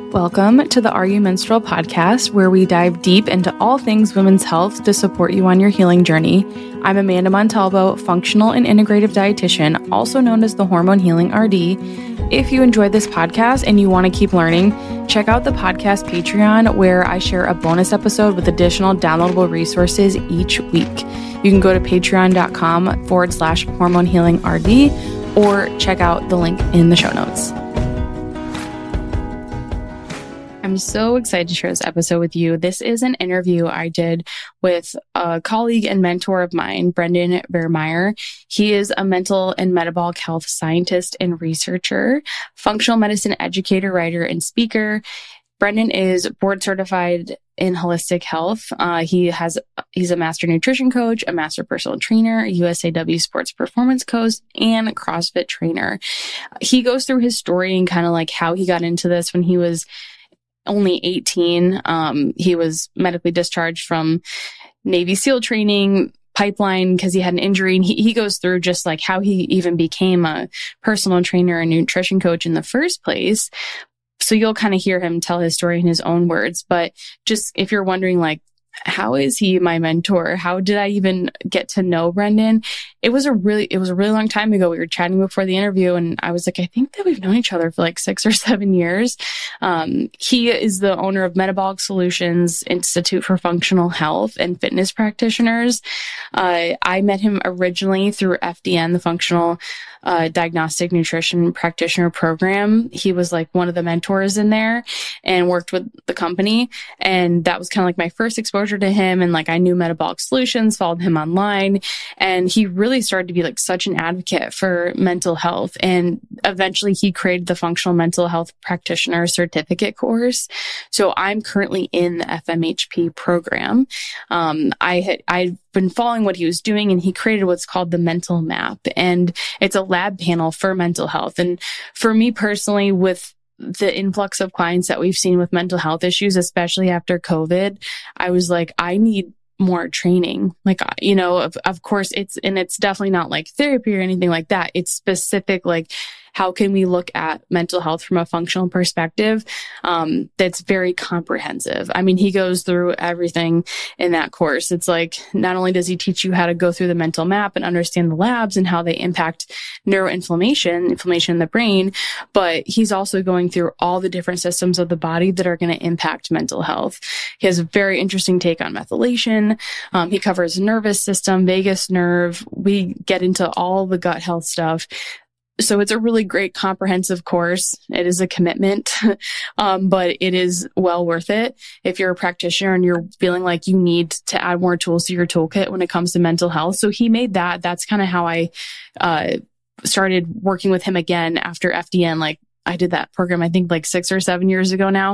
Welcome to the Are You Menstrual podcast, where we dive deep into all things women's health to support you on your healing journey. I'm Amanda Montalvo, functional and integrative dietitian, also known as the Hormone Healing RD. If you enjoyed this podcast and you want to keep learning, check out the podcast Patreon, where I share a bonus episode with additional downloadable resources each week. You can go to patreon.com/Hormone Healing RD or check out the link in the show notes. I'm so excited to share this episode with you. This is an interview I did with a colleague and mentor of mine, Brendan Vermeyer. He is a mental and metabolic health scientist and researcher, functional medicine educator, writer, and speaker. Brendan is board certified in holistic health. He's a master nutrition coach, a master personal trainer, a USAW sports performance coach, and a CrossFit trainer. He goes through his story and kind of like how he got into this when he was only 18. He was medically discharged from Navy SEAL training pipeline because he had an injury. And he goes through just like how he even became a personal trainer and nutrition coach in the first place. So you'll kind of hear him tell his story in his own words. But just if you're wondering, like, how is he my mentor? How did I even get to know Brendan? It was a really long time ago. We were chatting before the interview and I was like, I think that we've known each other for like 6 or 7 years. He is the owner of Metabolic Solutions Institute for Functional Health and Fitness Practitioners. I met him originally through FDN, the Functional Diagnostic Nutrition Practitioner Program. He was like one of the mentors in there and worked with the company. And that was kind of like my first exposure to him. And like, I knew Metabolic Solutions, followed him online, and he really started to be like such an advocate for mental health. And eventually he created the Functional Mental Health Practitioner Certificate course. So I'm currently in the FMHP program. I've been following what he was doing, and he created what's called the Mental Map. And it's a lab panel for mental health. And for me personally, with the influx of clients that we've seen with mental health issues, especially after COVID, I was like, I need more training. Like, you know, of course it's definitely not like therapy or anything like that. It's specific, like, how can we look at mental health from a functional perspective that's very comprehensive? I mean, he goes through everything in that course. It's like, not only does he teach you how to go through the mental map and understand the labs and how they impact inflammation in the brain, but he's also going through all the different systems of the body that are going to impact mental health. He has a very interesting take on methylation. He covers nervous system, vagus nerve. We get into all the gut health stuff. So it's a really great comprehensive course. It is a commitment, but it is well worth it if you're a practitioner and you're feeling like you need to add more tools to your toolkit when it comes to mental health. So he made that. That's kind of how I started working with him again after FDN. Like, I did that program, I think like 6 or 7 years ago now.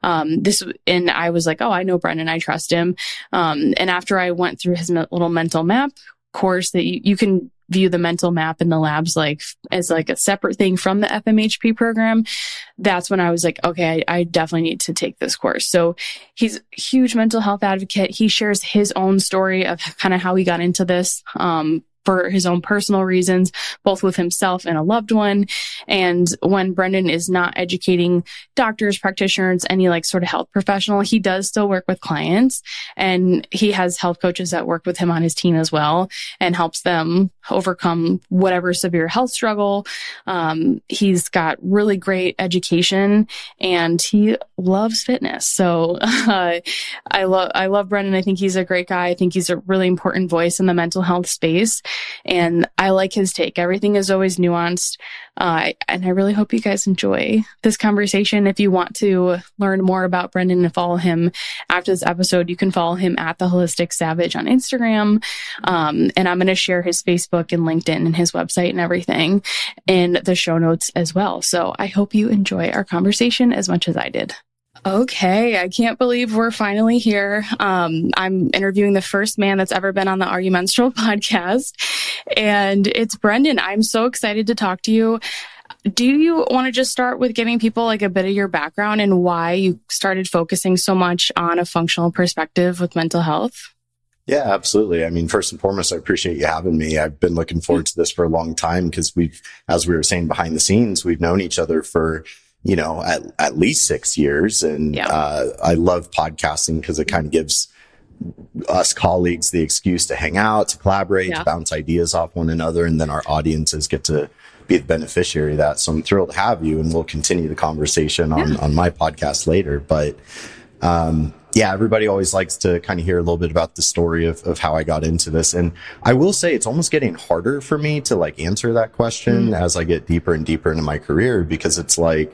And I was like, oh, I know Brendan, I trust him. And after I went through his little mental map course, that you can view the mental map in the labs like as like a separate thing from the FMHP program. That's when I was like, okay, I definitely need to take this course. So he's a huge mental health advocate. He shares his own story of kind of how he got into this, for his own personal reasons, both with himself and a loved one. And when Brendan is not educating doctors, practitioners, any like sort of health professional, he does still work with clients, and he has health coaches that work with him on his team as well and helps them overcome whatever severe health struggle. He's got really great education and he loves fitness. So I love Brendan. I think he's a great guy. I think he's a really important voice in the mental health space. And I like his take. Everything is always nuanced. And I really hope you guys enjoy this conversation. If you want to learn more about Brendan and follow him after this episode, you can follow him at The Holistic Savage on Instagram. And I'm going to share his Facebook and LinkedIn and his website and everything in the show notes as well. So I hope you enjoy our conversation as much as I did. Okay, I can't believe we're finally here. I'm interviewing the first man that's ever been on the Are You Menstrual podcast, and it's Brendan. I'm so excited to talk to you. Do you want to just start with giving people like a bit of your background and why you started focusing so much on a functional perspective with mental health? Yeah, absolutely. I mean, first and foremost, I appreciate you having me. I've been looking forward to this for a long time because as we were saying behind the scenes, we've known each other for at least 6 years. And, I love podcasting because it kind of gives us colleagues the excuse to hang out, to collaborate, to bounce ideas off one another. And then our audiences get to be the beneficiary of that. So I'm thrilled to have you, and we'll continue the conversation on my podcast later. But, everybody always likes to kind of hear a little bit about the story of how I got into this. And I will say it's almost getting harder for me to like answer that question as I get deeper and deeper into my career, because it's like,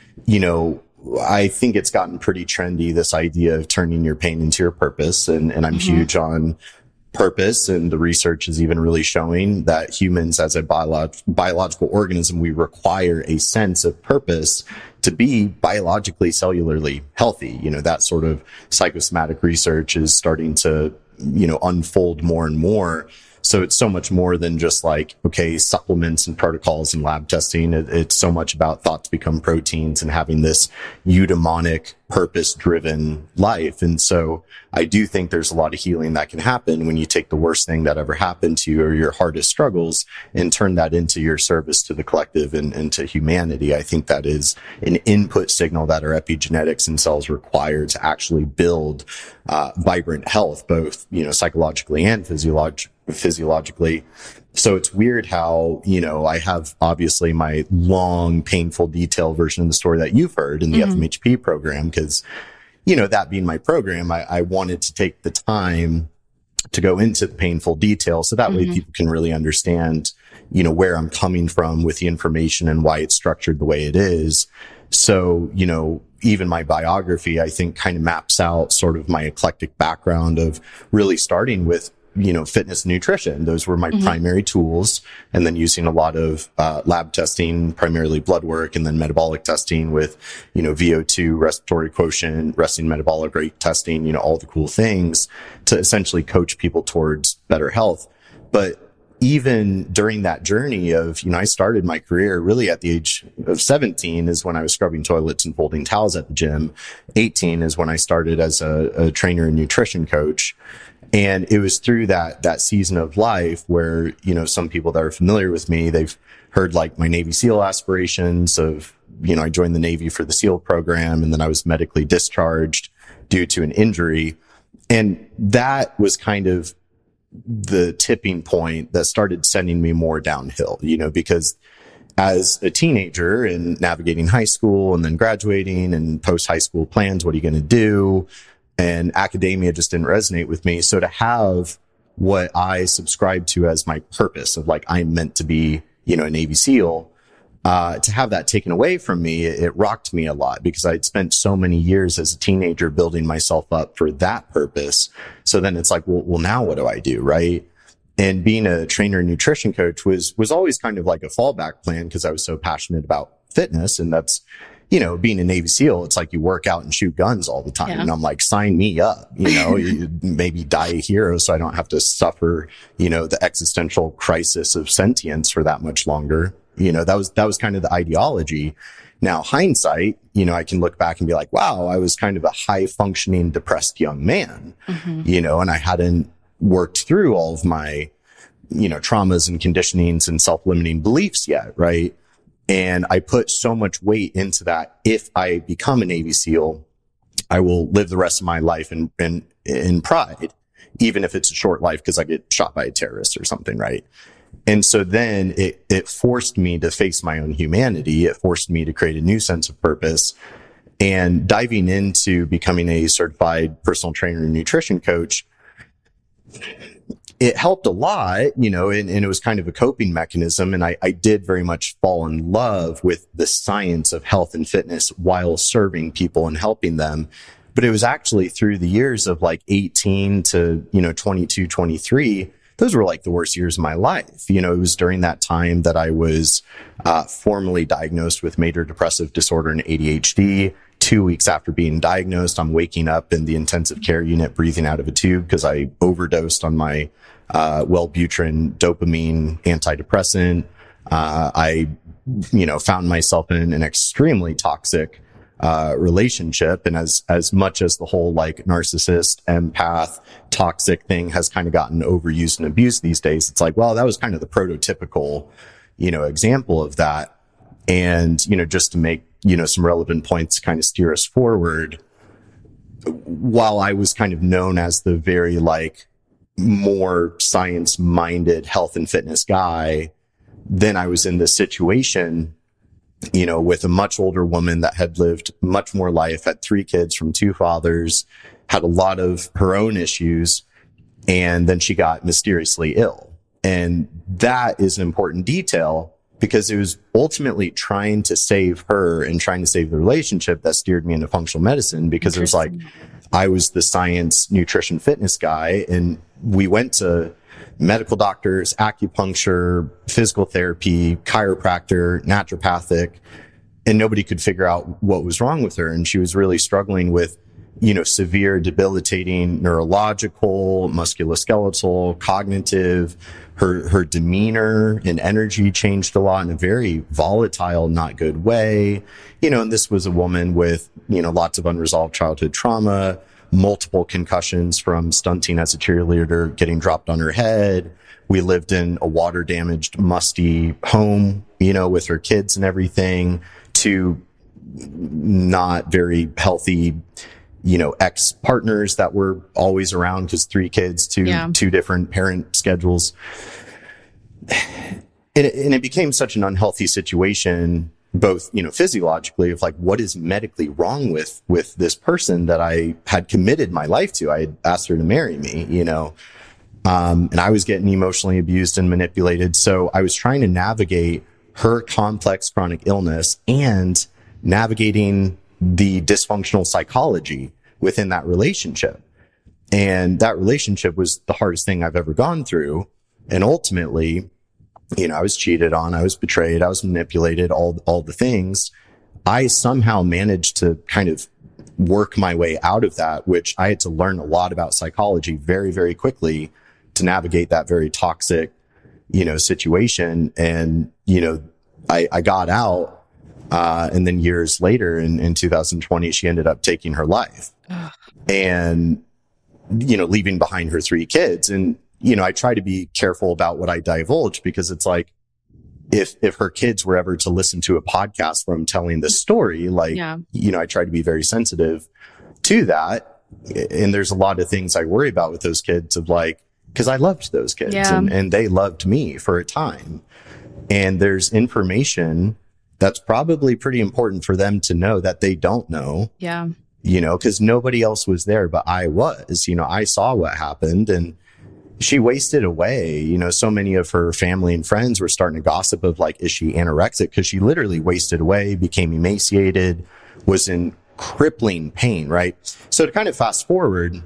I think it's gotten pretty trendy, this idea of turning your pain into your purpose. And I'm huge on purpose. And the research is even really showing that humans as a biological organism, we require a sense of purpose to be biologically, cellularly healthy. That sort of psychosomatic research is starting to, unfold more and more. So it's so much more than just like, okay, supplements and protocols and lab testing. It's so much about thoughts become proteins and having this eudaimonic, purpose-driven life. And so I do think there's a lot of healing that can happen when you take the worst thing that ever happened to you or your hardest struggles and turn that into your service to the collective and to humanity. I think that is an input signal that our epigenetics and cells require to actually build vibrant health, both, psychologically and physiologically. So it's weird how, I have obviously my long, painful, detailed version of the story that you've heard in the FMHP program, because, that being my program, I wanted to take the time to go into the painful details so that way people can really understand, where I'm coming from with the information and why it's structured the way it is. So, even my biography, I think, kind of maps out sort of my eclectic background of really starting with, fitness and nutrition. Those were my primary tools. And then using a lot of lab testing, primarily blood work, and then metabolic testing with, VO2, respiratory quotient, resting metabolic rate testing, all the cool things to essentially coach people towards better health. But even during that journey of, I started my career really at the age of 17 is when I was scrubbing toilets and folding towels at the gym. 18 is when I started as a trainer and nutrition coach. And it was through that season of life where, some people that are familiar with me, they've heard like my Navy SEAL aspirations of, I joined the Navy for the SEAL program, and then I was medically discharged due to an injury. And that was kind of the tipping point that started sending me more downhill, because as a teenager and navigating high school and then graduating and post high school plans, what are you going to do? And academia just didn't resonate with me. So to have what I subscribed to as my purpose of like, I'm meant to be, a Navy SEAL, to have that taken away from me, it rocked me a lot because I'd spent so many years as a teenager building myself up for that purpose. So then it's like, well, now what do I do? Right. And being a trainer and nutrition coach was always kind of like a fallback plan because I was so passionate about fitness. And that's, being a Navy SEAL, it's like you work out and shoot guns all the time. Yeah. And I'm like, sign me up, maybe die a hero so I don't have to suffer, the existential crisis of sentience for that much longer. That was kind of the ideology. Now, hindsight, I can look back and be like, wow, I was kind of a high functioning, depressed young man, and I hadn't worked through all of my, traumas and conditionings and self-limiting beliefs yet. Right. And I put so much weight into that. If I become a Navy SEAL, I will live the rest of my life in pride, even if it's a short life because I get shot by a terrorist or something. Right. And so then it forced me to face my own humanity. It forced me to create a new sense of purpose. And diving into becoming a certified personal trainer and nutrition coach, it helped a lot, and it was kind of a coping mechanism. And I did very much fall in love with the science of health and fitness while serving people and helping them. But it was actually through the years of like 18 to, 22, 23, those were like the worst years of my life. It was during that time that I was formally diagnosed with major depressive disorder and ADHD. 2 weeks after being diagnosed, I'm waking up in the intensive care unit, breathing out of a tube because I overdosed on my Wellbutrin dopamine antidepressant. I, found myself in an extremely toxic relationship. And as much as the whole like narcissist, empath, toxic thing has kind of gotten overused and abused these days, it's like, well, that was kind of the prototypical, example of that. And, just to make some relevant points to kind of steer us forward. While I was kind of known as the very like more science minded health and fitness guy, then I was in this situation, with a much older woman that had lived much more life, had 3 kids from 2 fathers, had a lot of her own issues, and then she got mysteriously ill. And that is an important detail because it was ultimately trying to save her and trying to save the relationship that steered me into functional medicine, because it was like, I was the science, nutrition, fitness guy, and we went to medical doctors, acupuncture, physical therapy, chiropractor, naturopathic, and nobody could figure out what was wrong with her. And she was really struggling with, severe, debilitating neurological, musculoskeletal, cognitive. Her demeanor and energy changed a lot in a very volatile, not good way. And this was a woman with, lots of unresolved childhood trauma, multiple concussions from stunting as a cheerleader, getting dropped on her head. We lived in a water damaged, musty home, with her kids and everything, to not very healthy, ex-partners that were always around, because 3 kids, two different parent schedules. And it became such an unhealthy situation, both, physiologically, of like, what is medically wrong with this person that I had committed my life to? I had asked her to marry me, and I was getting emotionally abused and manipulated. So I was trying to navigate her complex chronic illness and navigating the dysfunctional psychology within that relationship. And that relationship was the hardest thing I've ever gone through. And ultimately, I was cheated on, I was betrayed, I was manipulated, all the things. I somehow managed to kind of work my way out of that, which I had to learn a lot about psychology very, very quickly to navigate that very toxic, situation. And, I got out. And then years later in 2020, she ended up taking her life and, leaving behind her 3 kids. And, I try to be careful about what I divulge, because it's like, if her kids were ever to listen to a podcast where I'm telling this story, I try to be very sensitive to that. And there's a lot of things I worry about with those kids, of like, cause I loved those kids and they loved me for a time. And there's information that's probably pretty important for them to know that they don't know. Yeah. Cause nobody else was there, but I was, I saw what happened, and she wasted away. So many of her family and friends were starting to gossip of like, is she anorexic? Cause she literally wasted away, became emaciated, was in crippling pain. Right. So to kind of fast forward,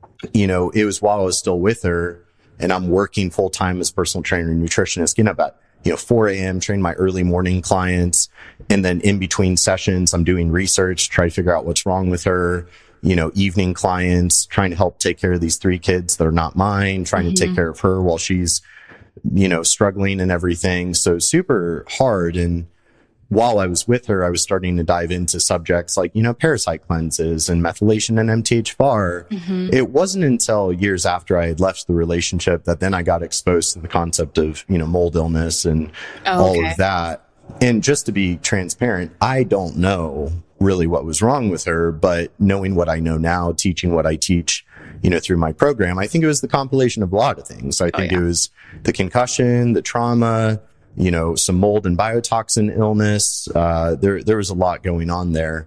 it was while I was still with her and I'm working full time as personal trainer and nutritionist, getting up at 4 a.m., train my early morning clients. And then in between sessions, I'm doing research, try to figure out what's wrong with her, evening clients, trying to help take care of these 3 kids that are not mine, trying to take care of her while she's, struggling and everything. So super hard. And while I was with her, I was starting to dive into subjects like, parasite cleanses and methylation and MTHFR. It wasn't until years after I had left the relationship that then I got exposed to the concept of, mold illness and all of that. And just to be transparent, I don't know really what was wrong with her, but knowing what I know now, teaching what I teach, through my program, I think it was the compilation of a lot of things. I think it was the concussion, the trauma, some mold and biotoxin illness. There was a lot going on there.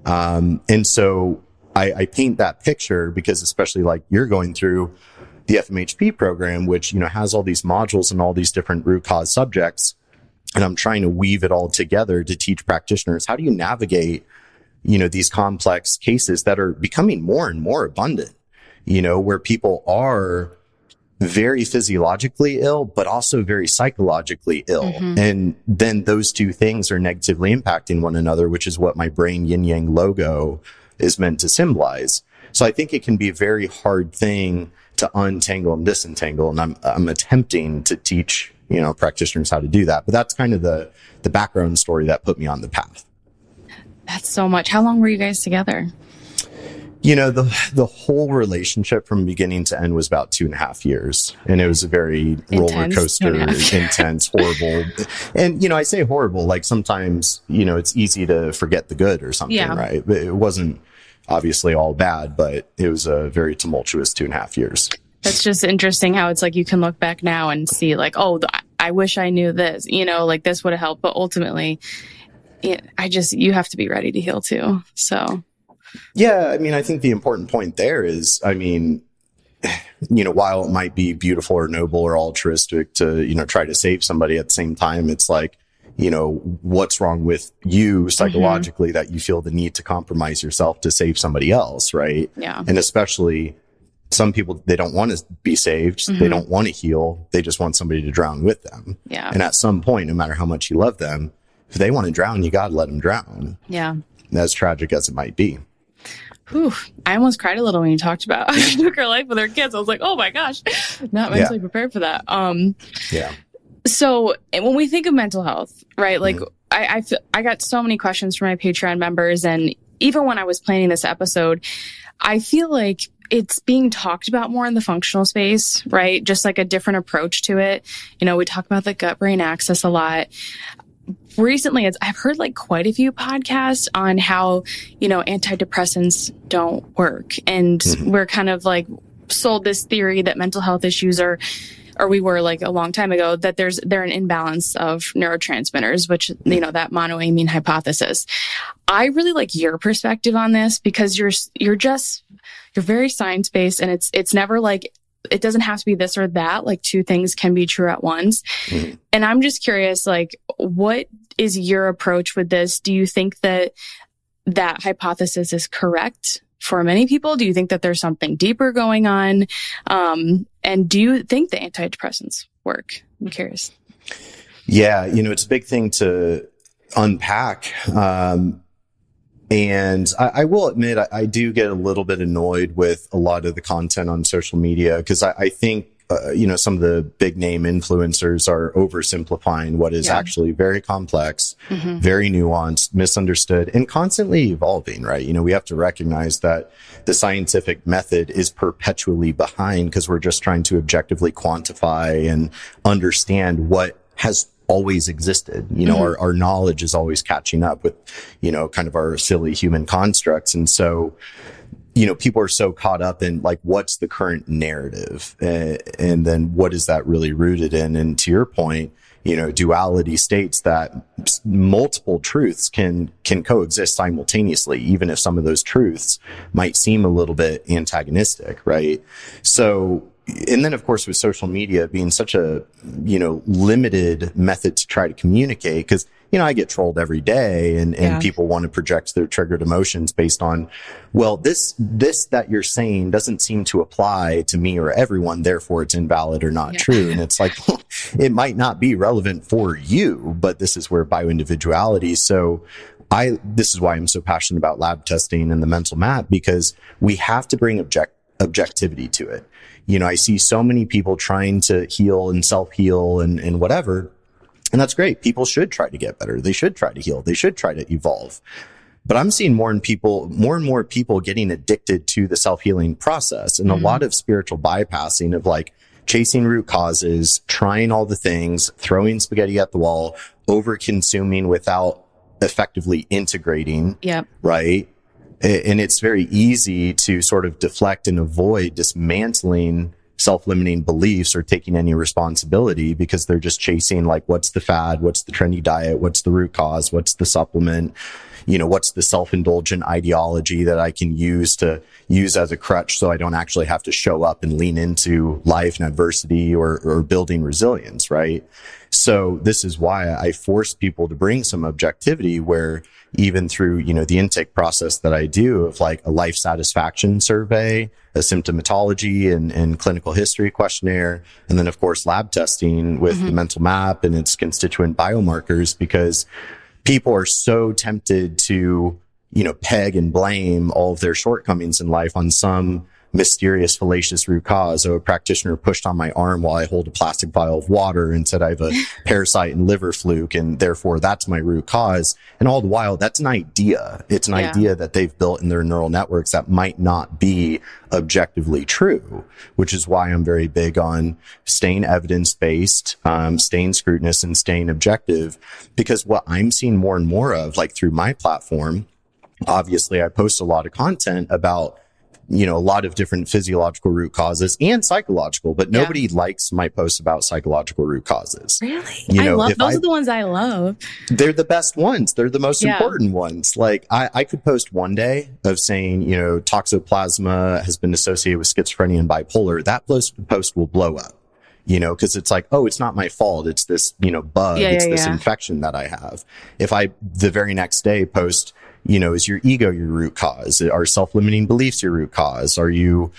And so I paint that picture because, especially like you're going through the FMHP program, which, has all these modules and all these different root cause subjects. And I'm trying to weave it all together to teach practitioners, how do you navigate, these complex cases that are becoming more and more abundant, where people are very physiologically ill, but also very psychologically ill. And then those 2 things are negatively impacting one another, which is what my brain yin yang logo is meant to symbolize. So I think it can be a very hard thing to untangle and disentangle. And I'm attempting to teach, practitioners how to do that. But that's kind of the background story that put me on the path. That's so much. How long were you guys together? The whole relationship from beginning to end was about 2.5 years. And it was a very roller coaster, intense, horrible. And, I say horrible, like sometimes, it's easy to forget the good or something, right? But it wasn't obviously all bad, but it was a very tumultuous 2.5 years. That's just interesting how it's like you can look back now and see like, oh, I wish I knew this, like this would have helped. But ultimately, you have to be ready to heal too. So. Yeah, I think the important point there is, while it might be beautiful or noble or altruistic to, try to save somebody, at the same time, it's like, what's wrong with you psychologically that you feel the need to compromise yourself to save somebody else, right? Yeah. And especially some people, they don't want to be saved. They don't want to heal. They just want somebody to drown with them. Yeah. And at some point, no matter how much you love them, if they want to drown, you got to let them drown. Yeah. As tragic as it might be. Whew, I almost cried a little when you talked about how she took her life with her kids. I was like, oh my gosh, not mentally prepared for that. Yeah. So when we think of mental health, right? Like I got so many questions from my Patreon members. And even when I was planning this episode, I feel like it's being talked about more in the functional space, right? Just like a different approach to it. We talk about the gut-brain axis a lot. Recently, I've heard like quite a few podcasts on how, antidepressants don't work. And we're kind of like sold this theory that mental health issues or we were like a long time ago, that they're an imbalance of neurotransmitters, which, that monoamine hypothesis. I really like your perspective on this because you're very science-based, and it's never like, it doesn't have to be this or that. Like two things can be true at once. And I'm just curious, like, what is your approach with this? Do you think that hypothesis is correct for many people? Do you think that there's something deeper going on? And do you think the antidepressants work? I'm curious. Yeah, it's a big thing to unpack. And I will admit, I do get a little bit annoyed with a lot of the content on social media because I think, some of the big name influencers are oversimplifying what is actually very complex, very nuanced, misunderstood, and constantly evolving, right? We have to recognize that the scientific method is perpetually behind because we're just trying to objectively quantify and understand what has always existed. Our knowledge is always catching up with, kind of our silly human constructs. And so, people are so caught up in like, what's the current narrative? And then what is that really rooted in? And to your point, duality states that multiple truths can coexist simultaneously, even if some of those truths might seem a little bit antagonistic, right? So, and then of course with social media being such a, limited method to try to communicate, because, I get trolled every day and people want to project their triggered emotions based on, well, this that you're saying doesn't seem to apply to me or everyone, therefore it's invalid or not true. And it's like, it might not be relevant for you, but this is where bioindividuality. So this is why I'm so passionate about lab testing and the mental map, because we have to bring objectivity to it. I see so many people trying to heal and self-heal and whatever. And that's great. People should try to get better. They should try to heal. They should try to evolve. But I'm seeing more and more people getting addicted to the self-healing process, and a lot of spiritual bypassing of like chasing root causes, trying all the things, throwing spaghetti at the wall, over consuming without effectively integrating. Right. And it's very easy to sort of deflect and avoid dismantling self-limiting beliefs or taking any responsibility, because they're just chasing like, what's the fad? What's the trendy diet? What's the root cause? What's the supplement? What's the self-indulgent ideology that I can use as a crutch so I don't actually have to show up and lean into life and adversity or building resilience, right? So this is why I force people to bring some objectivity, where even through, the intake process that I do of like a life satisfaction survey, a symptomatology and clinical history questionnaire, and then of course lab testing with the mental map and its constituent biomarkers, because people are so tempted to, peg and blame all of their shortcomings in life on some mysterious fallacious root cause. A practitioner pushed on my arm while I hold a plastic vial of water and said I have a parasite and liver fluke, and therefore that's my root cause. And all the while, that's an idea. It's an idea that they've built in their neural networks that might not be objectively true, which is why I'm very big on staying evidence-based, staying scrutinous, and staying objective. Because what I'm seeing more and more of, like through my platform, obviously I post a lot of content about, a lot of different physiological root causes and psychological, but nobody likes my posts about psychological root causes. Really? I love those are the ones I love. They're the best ones. They're the most important ones. Like I could post one day of saying, toxoplasma has been associated with schizophrenia and bipolar. That post will blow up, because it's like, oh, it's not my fault. It's this, bug. It's this infection that I have. If I the very next day post, is your ego your root cause? Are self-limiting beliefs your root cause? Are you,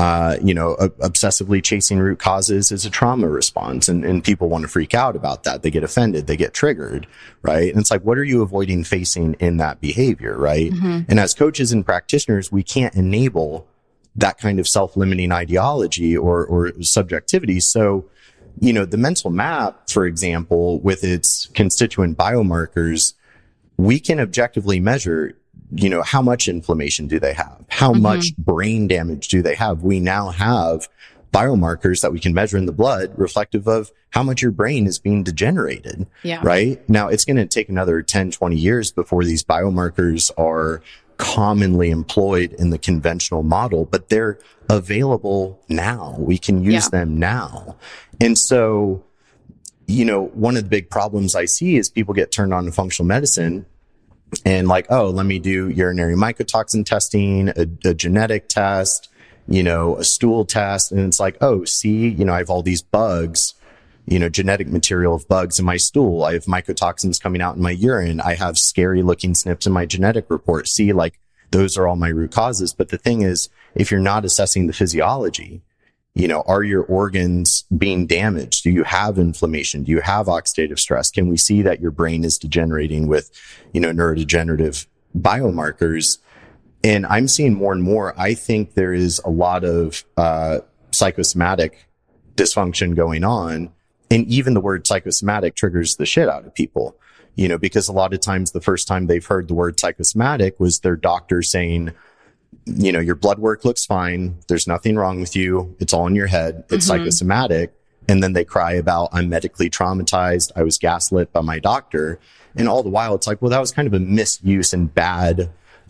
obsessively chasing root causes as a trauma response? And people want to freak out about that. They get offended. They get triggered, right? And it's like, what are you avoiding facing in that behavior, right? Mm-hmm. And as coaches and practitioners, we can't enable that kind of self-limiting ideology or subjectivity. So, the mental map, for example, with its constituent biomarkers, we can objectively measure, how much inflammation do they have? How much brain damage do they have? We now have biomarkers that we can measure in the blood reflective of how much your brain is being degenerated, right? Now, it's going to take another 10, 20 years before these biomarkers are commonly employed in the conventional model, but they're available now. We can use them now. And so, one of the big problems I see is people get turned on to functional medicine and like, oh, let me do urinary mycotoxin testing, a genetic test, a stool test. And it's like, oh, see, I have all these bugs, genetic material of bugs in my stool. I have mycotoxins coming out in my urine. I have scary looking SNPs in my genetic report. See, like those are all my root causes. But the thing is, if you're not assessing the physiology, are your organs being damaged? Do you have inflammation? Do you have oxidative stress? Can we see that your brain is degenerating with, neurodegenerative biomarkers? And I'm seeing more and more, I think there is a lot of psychosomatic dysfunction going on. And even the word psychosomatic triggers the shit out of people, because a lot of times the first time they've heard the word psychosomatic was their doctor saying, your blood work looks fine. There's nothing wrong with you. It's all in your head. It's psychosomatic. And then they cry about, I'm medically traumatized. I was gaslit by my doctor. And all the while it's like, well, that was kind of a misuse and bad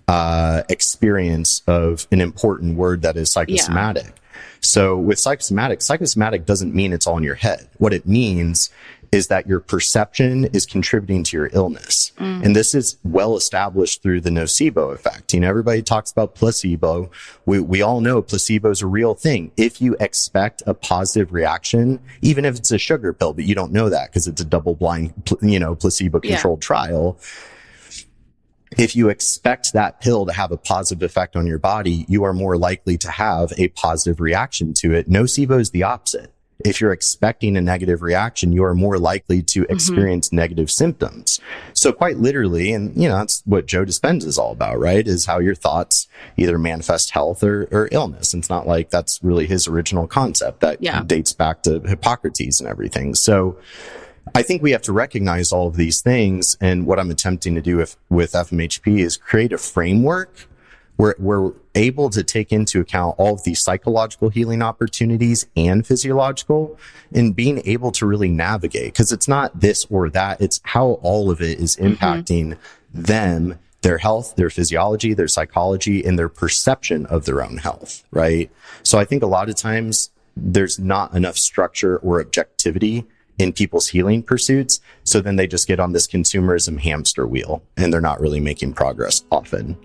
experience of an important word that is psychosomatic. So with psychosomatic doesn't mean it's all in your head. What it means is that your perception is contributing to your illness. And this is well established through the nocebo effect. Everybody talks about placebo. We all know placebo is a real thing. If you expect a positive reaction, even if it's a sugar pill, but you don't know that because it's a double blind, placebo controlled trial. If you expect that pill to have a positive effect on your body, you are more likely to have a positive reaction to it. Nocebo is the opposite. If you're expecting a negative reaction, you are more likely to experience negative symptoms. So quite literally, and that's what Joe Dispenza is all about, right? Is how your thoughts either manifest health or illness. And it's not like that's really his original concept that dates back to Hippocrates and everything. So I think we have to recognize all of these things. And what I'm attempting to do with FMHP is create a framework where we're able to take into account all of these psychological healing opportunities and physiological, and being able to really navigate, because it's not this or that. It's how all of it is impacting them, their health, their physiology, their psychology, and their perception of their own health, right? So I think a lot of times there's not enough structure or objectivity in people's healing pursuits. So then they just get on this consumerism hamster wheel and they're not really making progress often.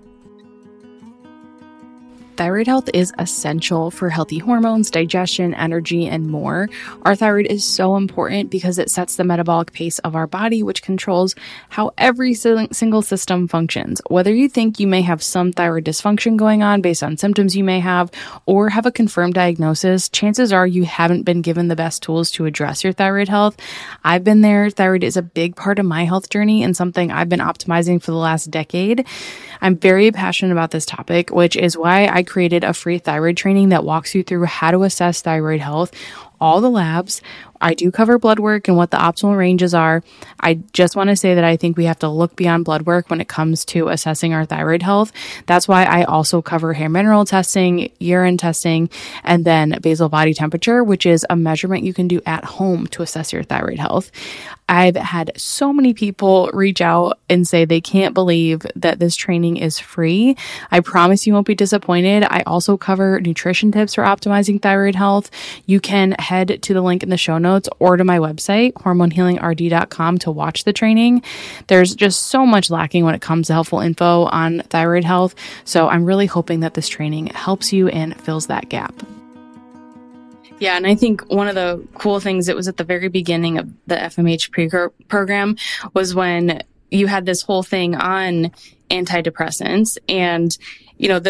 Thyroid health is essential for healthy hormones, digestion, energy, and more. Our thyroid is so important because it sets the metabolic pace of our body, which controls how every single system functions. Whether you think you may have some thyroid dysfunction going on based on symptoms you may have, or have a confirmed diagnosis, chances are you haven't been given the best tools to address your thyroid health. I've been there. Thyroid is a big part of my health journey and something I've been optimizing for the last decade. I'm very passionate about this topic, which is why I created a free thyroid training that walks you through how to assess thyroid health, all the labs. I do cover blood work and what the optimal ranges are. I just want to say that I think we have to look beyond blood work when it comes to assessing our thyroid health. That's why I also cover hair mineral testing, urine testing, and then basal body temperature, which is a measurement you can do at home to assess your thyroid health. I've had so many people reach out and say they can't believe that this training is free. I promise you won't be disappointed. I also cover nutrition tips for optimizing thyroid health. You can head to the link in the show notes or to my website, hormonehealingrd.com, to watch the training. There's just so much lacking when it comes to helpful info on thyroid health. So I'm really hoping that this training helps you and fills that gap. Yeah, and I think one of the cool things that was at the very beginning of the FMH program was when you had this whole thing on antidepressants and, you know,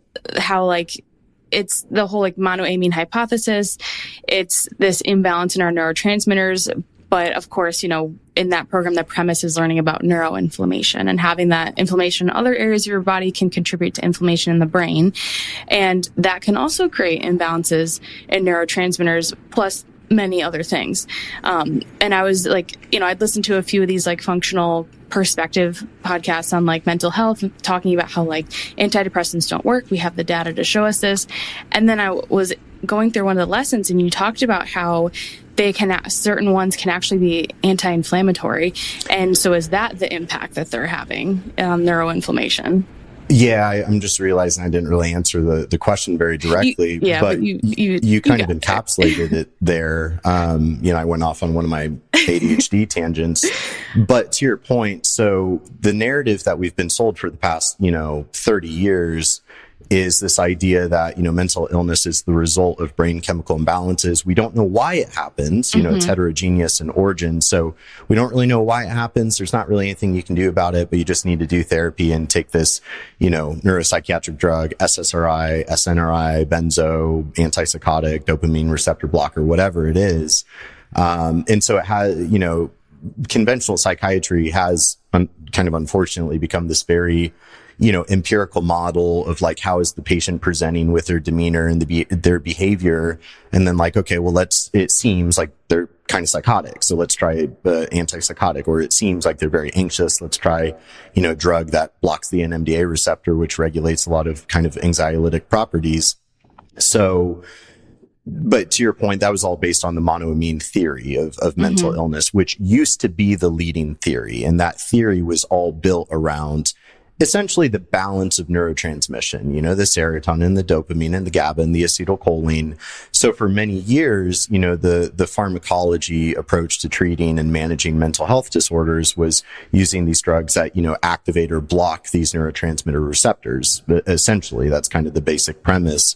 it's the whole monoamine hypothesis. It's this imbalance in our neurotransmitters. But of course, you know, in that program, the premise is learning about neuroinflammation, and having that inflammation in other areas of your body can contribute to inflammation in the brain. And that can also create imbalances in neurotransmitters, plus many other things. And I was I'd listened to a few of these functional perspective podcasts on mental health, talking about how antidepressants don't work. We have the data to show us this. And then I was going through one of the lessons, and you talked about how certain ones can actually be anti-inflammatory. And so is that the impact that they're having on neuroinflammation? Yeah, I'm just realizing I didn't really answer the question very directly, but you kind of encapsulated it there. I went off on one of my ADHD tangents, but to your point, so the narrative that we've been sold for the past, 30 years is this idea that, mental illness is the result of brain chemical imbalances. We don't know why it happens. It's heterogeneous in origin. So we don't really know why it happens. There's not really anything you can do about it, but you just need to do therapy and take this, neuropsychiatric drug, SSRI, SNRI, benzo, antipsychotic, dopamine receptor blocker, whatever it is. And so it has, conventional psychiatry has kind of unfortunately become this very, empirical model of how is the patient presenting with their demeanor and their behavior. And then okay, well, it seems like they're kind of psychotic. So let's try antipsychotic, or it seems like they're very anxious. Let's try, a drug that blocks the NMDA receptor, which regulates a lot of kind of anxiolytic properties. So, but to your point, that was all based on the monoamine theory of mental illness, which used to be the leading theory. And that theory was all built around essentially the balance of neurotransmission, the serotonin, the dopamine, and the GABA, and the acetylcholine. So for many years, the pharmacology approach to treating and managing mental health disorders was using these drugs that, activate or block these neurotransmitter receptors. But essentially, that's kind of the basic premise.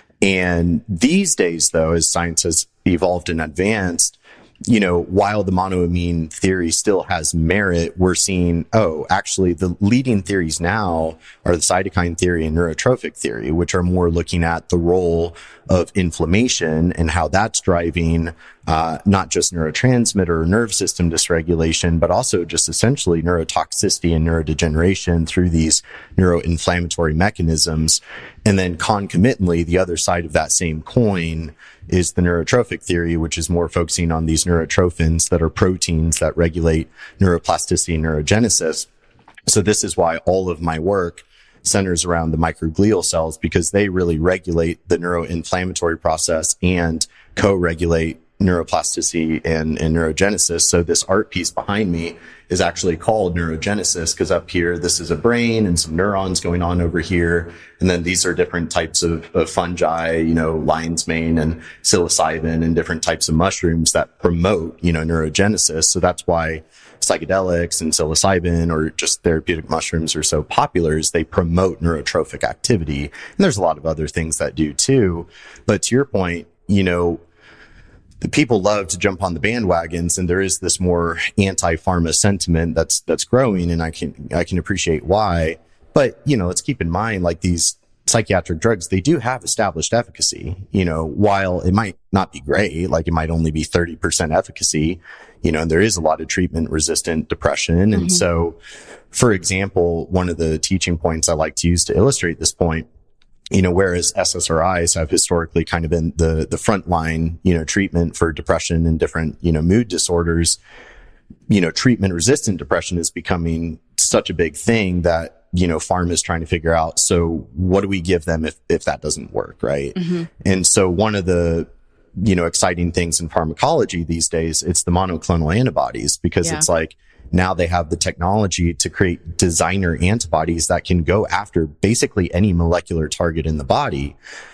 And these days, though, as science has evolved and advanced, while the monoamine theory still has merit, we're seeing, actually the leading theories now are the cytokine theory and neurotrophic theory, which are more looking at the role of inflammation and how that's driving, not just neurotransmitter or nerve system dysregulation, but also just essentially neurotoxicity and neurodegeneration through these neuroinflammatory mechanisms. And then concomitantly, the other side of that same coin is the neurotrophic theory, which is more focusing on these neurotrophins that are proteins that regulate neuroplasticity and neurogenesis. So this is why all of my work centers around the microglial cells, because they really regulate the neuroinflammatory process and co-regulate neuroplasticity and neurogenesis. So this art piece behind me is actually called neurogenesis, because up here, this is a brain and some neurons going on over here. And then these are different types of fungi, lion's mane and psilocybin, and different types of mushrooms that promote, neurogenesis. So that's why psychedelics and psilocybin or just therapeutic mushrooms are so popular, is they promote neurotrophic activity. And there's a lot of other things that do too. But to your point, the people love to jump on the bandwagons, and there is this more anti-pharma sentiment that's growing, and I can appreciate why. But, let's keep in mind, these psychiatric drugs, they do have established efficacy. While it might not be great, it might only be 30% efficacy, and there is a lot of treatment resistant depression. And so, for example, one of the teaching points I like to use to illustrate this point whereas SSRIs have historically kind of been the frontline, treatment for depression and different, mood disorders, treatment resistant depression is becoming such a big thing that, pharma is trying to figure out, so what do we give them if that doesn't work, right? Mm-hmm. And so one of the, exciting things in pharmacology these days, it's the monoclonal antibodies, because it's like now they have the technology to create designer antibodies that can go after basically any molecular target in the body.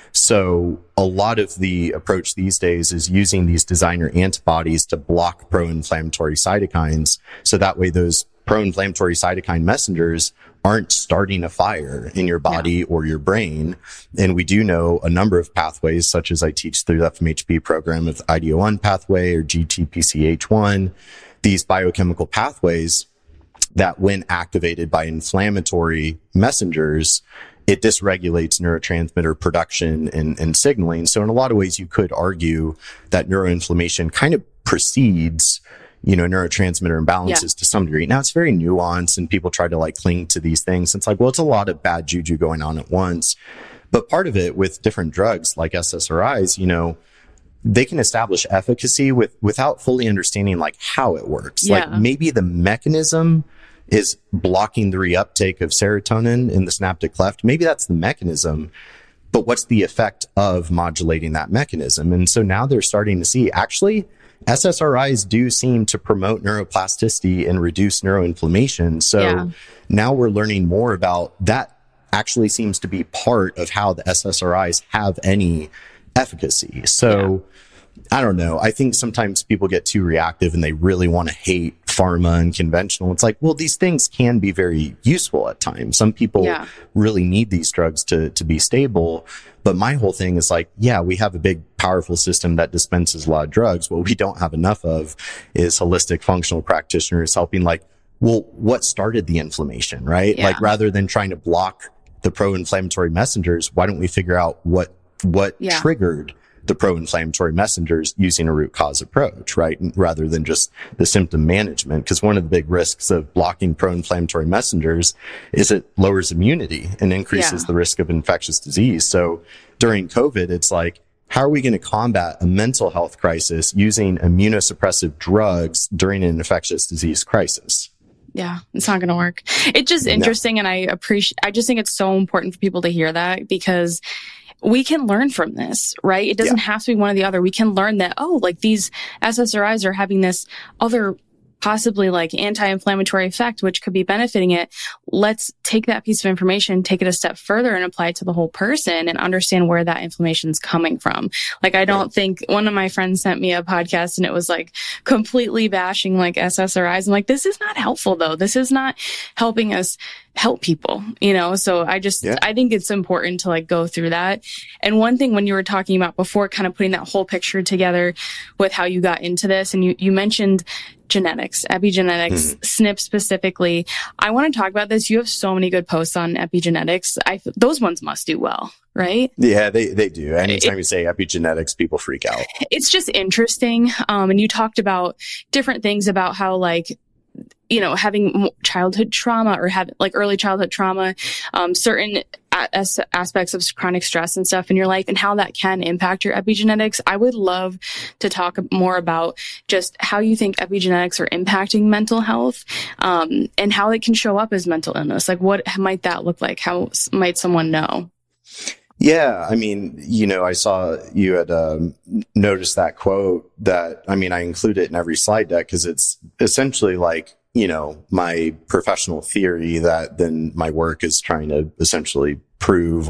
So a lot of the approach these days is using these designer antibodies to block pro-inflammatory cytokines. So that way those pro-inflammatory cytokine messengers aren't starting a fire in your body or your brain. And we do know a number of pathways, such as I teach through the FMHP program of IDO1 pathway or GTPCH1, these biochemical pathways that when activated by inflammatory messengers, it dysregulates neurotransmitter production and signaling. So in a lot of ways, you could argue that neuroinflammation kind of precedes neurotransmitter imbalances to some degree. Now it's very nuanced and people try to cling to these things. It's like, well, it's a lot of bad juju going on at once. But part of it with different drugs like SSRIs, they can establish efficacy without fully understanding how it works. Yeah. Maybe the mechanism is blocking the reuptake of serotonin in the synaptic cleft. Maybe that's the mechanism, but what's the effect of modulating that mechanism? And so now they're starting to see actually SSRIs do seem to promote neuroplasticity and reduce neuroinflammation. So now we're learning more about that actually seems to be part of how the SSRIs have any efficacy. So I don't know. I think sometimes people get too reactive and they really want to hate pharma and conventional. It's like, well, these things can be very useful at times. Some people really need these drugs to be stable. But my whole thing is we have a big, powerful system that dispenses a lot of drugs. What we don't have enough of is holistic functional practitioners helping what started the inflammation, right? Yeah. Rather than trying to block the pro-inflammatory messengers, why don't we figure out what triggered the pro-inflammatory messengers using a root cause approach, right? Rather than just the symptom management. Because one of the big risks of blocking pro-inflammatory messengers is it lowers immunity and increases the risk of infectious disease. So during COVID, it's how are we going to combat a mental health crisis using immunosuppressive drugs during an infectious disease crisis? Yeah, it's not going to work. It's just interesting. And I just think it's so important for people to hear that, because we can learn from this, right? It doesn't have to be one or the other. We can learn that, these SSRIs are having this other possibly anti-inflammatory effect, which could be benefiting it. Let's take that piece of information, take it a step further and apply it to the whole person and understand where that inflammation is coming from. I don't think one of my friends sent me a podcast and it was completely bashing SSRIs. I'm this is not helpful though. This is not helping us help people, So I think it's important to go through that. And one thing when you were talking about before, kind of putting that whole picture together with how you got into this, and you mentioned genetics, epigenetics, SNP specifically. I want to talk about this. You have so many good posts on epigenetics. Those ones must do well, right? Yeah, they do. Anytime you say epigenetics, people freak out. It's just interesting. And you talked about different things about how having childhood trauma or having early childhood trauma, certain aspects of chronic stress and stuff in your life and how that can impact your epigenetics. I would love to talk more about just how you think epigenetics are impacting mental health, and how it can show up as mental illness. What might that look like? How might someone know? Yeah. I saw you had noticed that quote that, I include it in every slide deck because it's essentially my professional theory that then my work is trying to essentially prove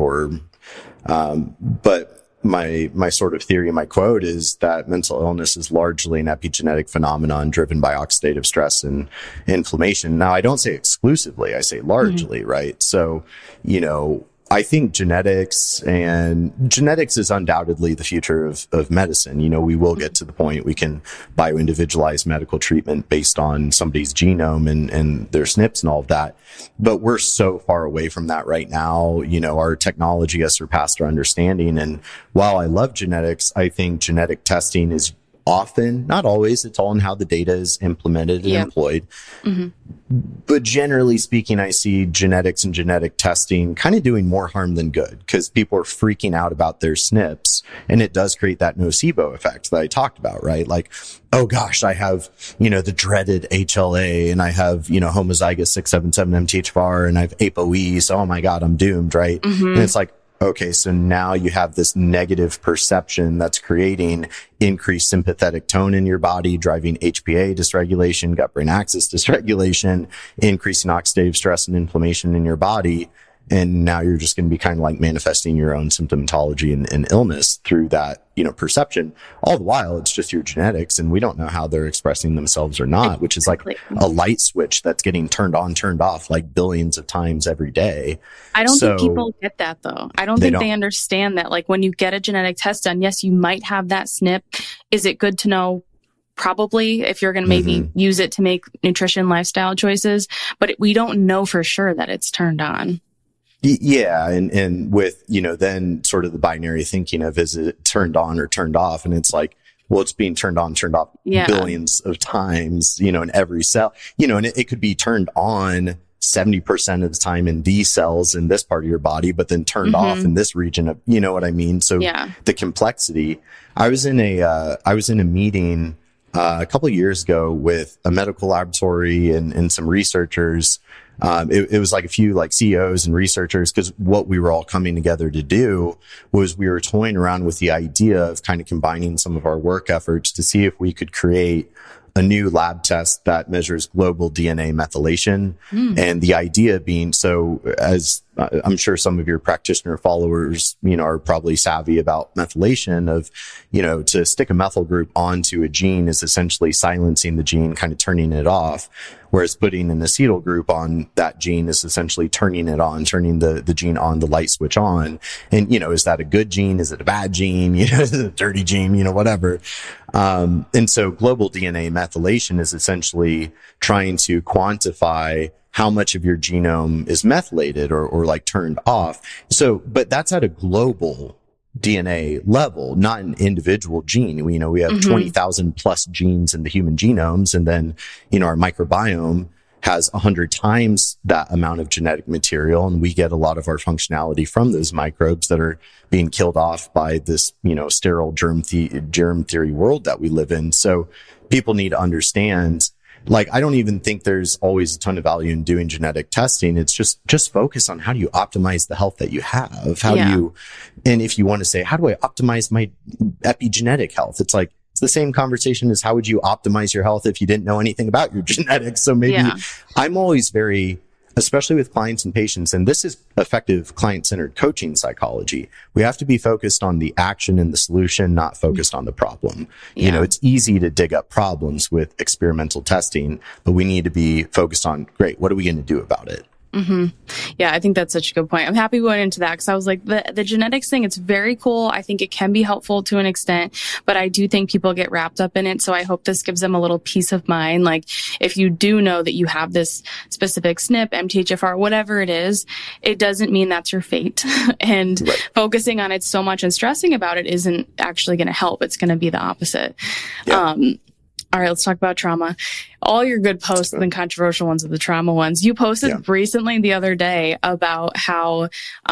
but my sort of theory, my quote is that mental illness is largely an epigenetic phenomenon driven by oxidative stress and inflammation. Now, I don't say exclusively, I say largely, right? So, I think genetics is undoubtedly the future of medicine. We will get to the point we can bio-individualize medical treatment based on somebody's genome and their SNPs and all of that. But we're so far away from that right now. Our technology has surpassed our understanding. And while I love genetics, I think genetic testing is often, not always. It's all in how the data is implemented and employed. Mm-hmm. But generally speaking, I see genetics and genetic testing kind of doing more harm than good because people are freaking out about their SNPs. And it does create that nocebo effect that I talked about, right? Like, oh gosh, I have, the dreaded HLA and I have, homozygous 677 MTHFR and I have ApoE. So, oh my God, I'm doomed, right? Mm-hmm. And it's like, okay, so now you have this negative perception that's creating increased sympathetic tone in your body, driving HPA dysregulation, gut-brain axis dysregulation, increasing oxidative stress and inflammation in your body. And now you're just going to be kind of like manifesting your own symptomatology and illness through that, perception. All the while, it's just your genetics and we don't know how they're expressing themselves or not, which is like a light switch that's getting turned on, turned off like billions of times every day. I don't think people get that though. I don't think they understand that. Like when you get a genetic test done, yes, you might have that SNP. Is it good to know? Probably, if you're going to maybe use it to make nutrition lifestyle choices, but we don't know for sure that it's turned on. Yeah. And with, then sort of the binary thinking of, is it turned on or turned off? And it's like, well, it's being turned on, turned off billions of times, in every cell, and it could be turned on 70% of the time in these cells in this part of your body, but then turned off in this region of, you know what I mean? So the complexity. I was in a meeting a couple of years ago with a medical laboratory and some researchers. It was like a few like CEOs and researchers, because what we were all coming together to do was we were toying around with the idea of kind of combining some of our work efforts to see if we could create a new lab test that measures global DNA methylation. And the idea being, so as I'm sure some of your practitioner followers, are probably savvy about methylation of, to stick a methyl group onto a gene is essentially silencing the gene, kind of turning it off. Whereas putting an acetyl group on that gene is essentially turning it on, turning the gene on, the light switch on. And, is that a good gene? Is it a bad gene? Is it a dirty gene? Whatever. And so global DNA methylation is essentially trying to quantify how much of your genome is methylated or like turned off. So, but that's at a global DNA level, not an individual gene. We have 20,000 plus genes in the human genomes. And then, our microbiome has 100 times that amount of genetic material. And we get a lot of our functionality from those microbes that are being killed off by this, sterile germ theory world that we live in. So people need to understand, like, I don't even think there's always a ton of value in doing genetic testing. It's just focus on how do you optimize the health that you have? How do you, and if you want to say, how do I optimize my epigenetic health? It's like, it's the same conversation as how would you optimize your health if you didn't know anything about your genetics? So maybe I'm always very, especially with clients and patients, and this is effective client-centered coaching psychology. We have to be focused on the action and the solution, not focused on the problem. It's easy to dig up problems with experimental testing, but we need to be focused on, great, what are we going to do about it? Yeah, I think that's such a good point. I'm happy we went into that because I was like, the genetics thing, it's very cool. I think it can be helpful to an extent, but I do think people get wrapped up in it. So I hope this gives them a little peace of mind. Like if you do know that you have this specific SNP, MTHFR, whatever it is, it doesn't mean that's your fate. And focusing on it so much and stressing about it isn't actually going to help. It's going to be the opposite. Yeah. All right, let's talk about trauma. All your good posts and controversial ones are the trauma ones. You posted recently the other day about how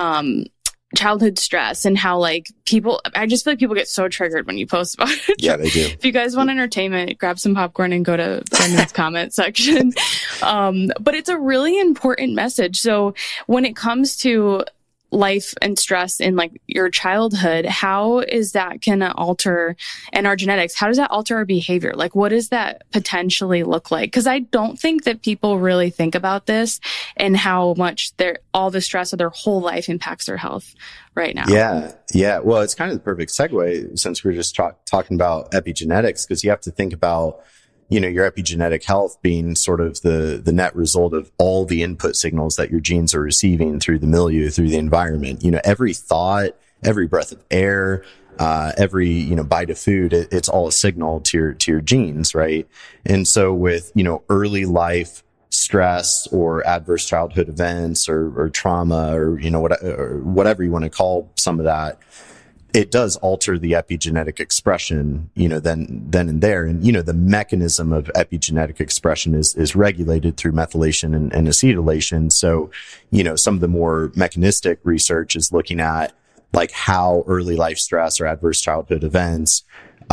childhood stress and how like people, I just feel like people get so triggered when you post about it. Yeah, they do. If you guys want entertainment, grab some popcorn and go to Brendan's comment section. But it's a really important message. So when it comes to life and stress in like your childhood, how is that gonna alter, and our genetics, how does that alter our behavior? Like, what does that potentially look like? Because I don't think that people really think about this and how much all the stress of their whole life impacts their health right now. Yeah. Well, it's kind of the perfect segue since we're just talking about epigenetics, because you have to think about your epigenetic health being sort of the net result of all the input signals that your genes are receiving through the milieu, through the environment. Every thought, every breath of air, every, bite of food, it's all a signal to your genes, right? And so with, early life stress or adverse childhood events or trauma or, or whatever you want to call some of that, it does alter the epigenetic expression, then and there. And, the mechanism of epigenetic expression is regulated through methylation and acetylation. So, some of the more mechanistic research is looking at like how early life stress or adverse childhood events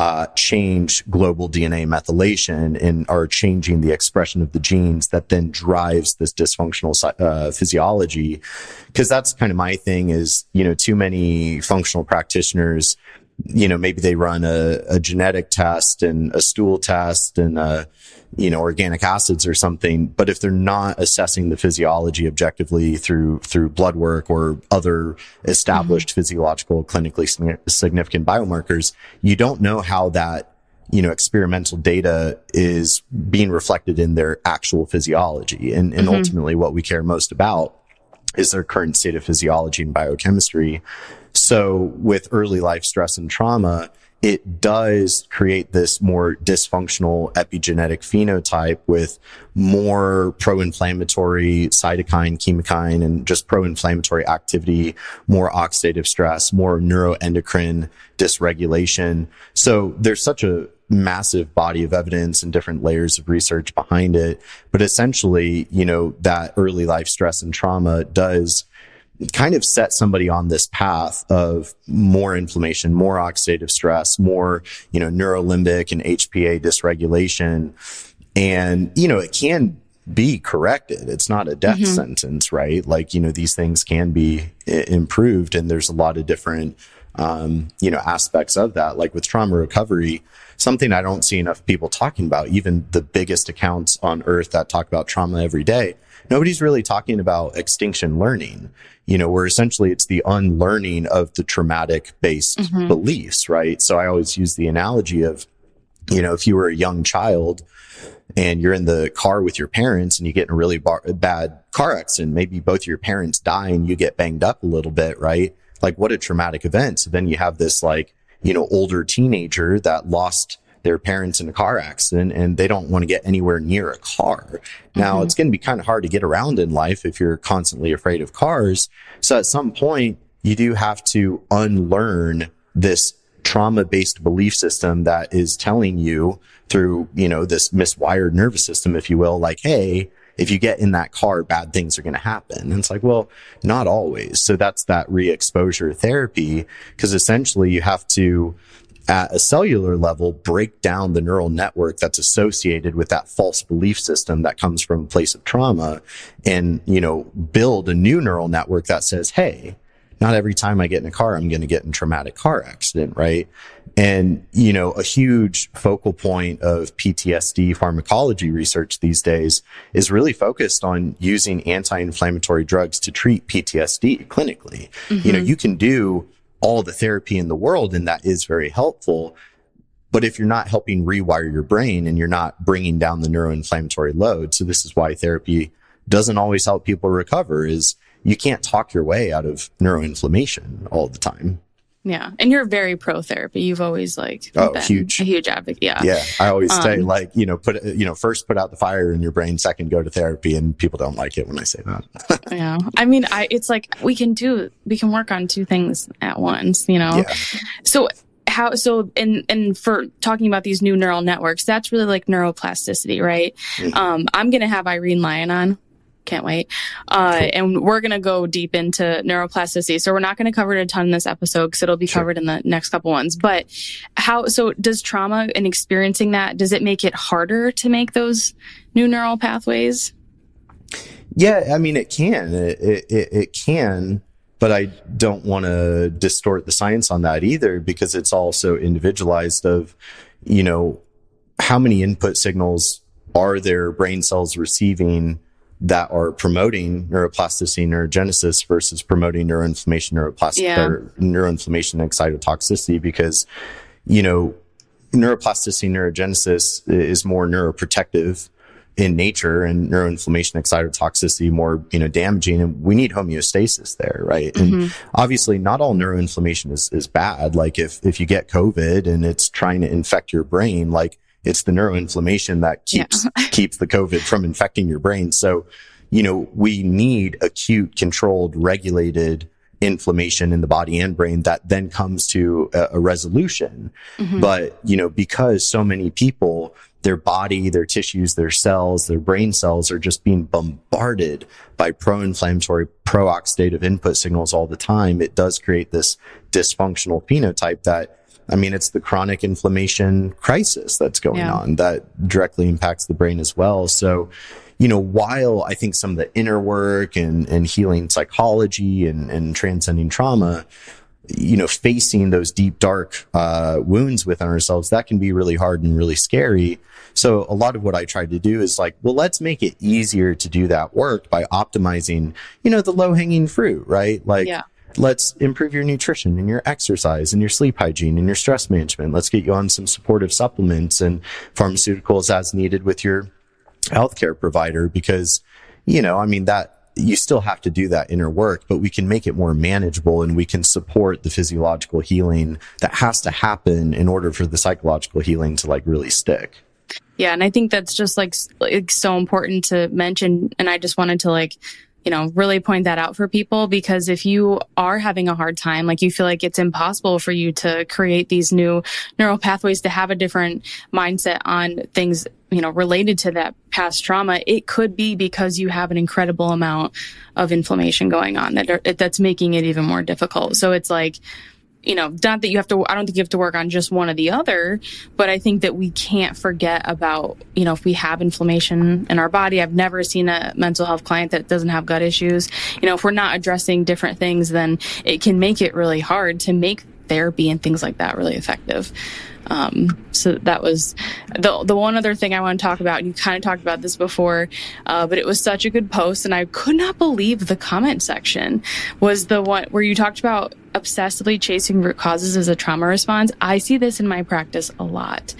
change global DNA methylation and are changing the expression of the genes that then drives this dysfunctional physiology. Because that's kind of my thing is, too many functional practitioners, maybe they run a genetic test and a stool test and organic acids or something. But if they're not assessing the physiology objectively through blood work or other established physiological, clinically significant biomarkers, you don't know how that, experimental data is being reflected in their actual physiology. And ultimately what we care most about is their current state of physiology and biochemistry. So with early life stress and trauma, it does create this more dysfunctional epigenetic phenotype with more pro-inflammatory cytokine, chemokine, and just pro-inflammatory activity, more oxidative stress, more neuroendocrine dysregulation. So there's such a massive body of evidence and different layers of research behind it. But essentially, that early life stress and trauma does kind of set somebody on this path of more inflammation, more oxidative stress, more, neurolimbic and HPA dysregulation. And, it can be corrected. It's not a death sentence, right? Like, these things can be improved. And there's a lot of different, aspects of that. Like with trauma recovery, something I don't see enough people talking about, even the biggest accounts on earth that talk about trauma every day. Nobody's really talking about extinction learning, where essentially it's the unlearning of the traumatic based beliefs, right? So I always use the analogy of, if you were a young child and you're in the car with your parents and you get in a really bad car accident, maybe both of your parents die and you get banged up a little bit, right? Like what a traumatic event. So then you have this older teenager that lost their parents in a car accident and they don't want to get anywhere near a car. Now it's going to be kind of hard to get around in life if you're constantly afraid of cars. So at some point you do have to unlearn this trauma-based belief system that is telling you through, this miswired nervous system, if you will, like, hey, if you get in that car, bad things are going to happen. And it's like, well, not always. So that's that re-exposure therapy, because essentially you have to, at a cellular level, break down the neural network that's associated with that false belief system that comes from a place of trauma and, build a new neural network that says, hey, not every time I get in a car, I'm going to get in a traumatic car accident, right? And, a huge focal point of PTSD pharmacology research these days is really focused on using anti-inflammatory drugs to treat PTSD clinically. You can do all the therapy in the world, and that is very helpful. But if you're not helping rewire your brain and you're not bringing down the neuroinflammatory load, so this is why therapy doesn't always help people recover, is you can't talk your way out of neuroinflammation all the time. Yeah. And you're very pro therapy. You've always been a huge advocate. Yeah. Yeah. I always say first put out the fire in your brain, second go to therapy. And people don't like it when I say that. Yeah. I mean, it's like we can work on two things at once, Yeah. So for talking about these new neural networks, that's really like neuroplasticity, right? I'm going to have Irene Lyon on. Can't wait. And we're going to go deep into neuroplasticity. So we're not going to cover it a ton in this episode because it'll be covered in the next couple ones. But so does trauma and experiencing that, does it make it harder to make those new neural pathways? Yeah, I mean, it can. It can, but I don't want to distort the science on that either, because it's also individualized of, how many input signals are their brain cells receiving that are promoting neuroplasticity, neurogenesis versus promoting neuroinflammation, neuroinflammation and excitotoxicity, because, neuroplasticity, neurogenesis is more neuroprotective in nature, and neuroinflammation, excitotoxicity more, damaging, and we need homeostasis there, right? And obviously not all neuroinflammation is bad. Like if you get COVID and it's trying to infect your brain, like it's the neuroinflammation that keeps the COVID from infecting your brain. So, we need acute, controlled, regulated inflammation in the body and brain that then comes to a resolution. But, because so many people, their body, their tissues, their cells, their brain cells are just being bombarded by pro-inflammatory, pro-oxidative input signals all the time, it does create this dysfunctional phenotype that, it's the chronic inflammation crisis that's going on that directly impacts the brain as well. So, while I think some of the inner work and healing psychology and transcending trauma, facing those deep, dark wounds within ourselves, that can be really hard and really scary. So a lot of what I tried to do is let's make it easier to do that work by optimizing, the low-hanging fruit, right? Let's improve your nutrition and your exercise and your sleep hygiene and your stress management. Let's get you on some supportive supplements and pharmaceuticals as needed with your healthcare provider, because, that you still have to do that inner work, but we can make it more manageable and we can support the physiological healing that has to happen in order for the psychological healing to really stick. Yeah. And I think that's just so important to mention. And I just wanted to really point that out for people, because if you are having a hard time, you feel like it's impossible for you to create these new neural pathways to have a different mindset on things, related to that past trauma, it could be because you have an incredible amount of inflammation going on that's making it even more difficult. So it's not that I don't think you have to work on just one or the other, but I think that we can't forget about, if we have inflammation in our body. I've never seen a mental health client that doesn't have gut issues. If we're not addressing different things, then it can make it really hard to make therapy and things like that really effective. So that was the one other thing I want to talk about. And you kind of talked about this before, but it was such a good post. And I could not believe the comment section was the one where you talked about obsessively chasing root causes as a trauma response. I see this in my practice a lot.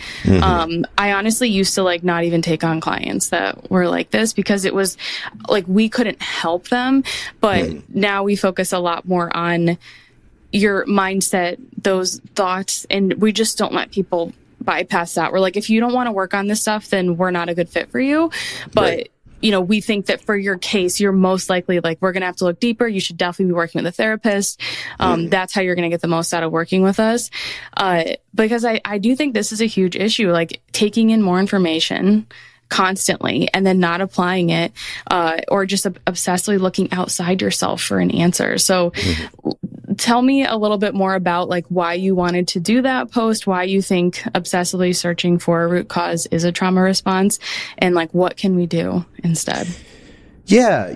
I honestly used to not even take on clients that were like this, because it was we couldn't help them. But now we focus a lot more on your mindset, those thoughts, and we just don't let people bypass that. We're if you don't want to work on this stuff, then we're not a good fit for you. But, we think that for your case, you're most likely we're going to have to look deeper. You should definitely be working with a therapist. That's how you're going to get the most out of working with us. Because I do think this is a huge issue, taking in more information constantly and then not applying it, or just obsessively looking outside yourself for an answer. So tell me a little bit more about why you wanted to do that post, why you think obsessively searching for a root cause is a trauma response, and what can we do instead? Yeah.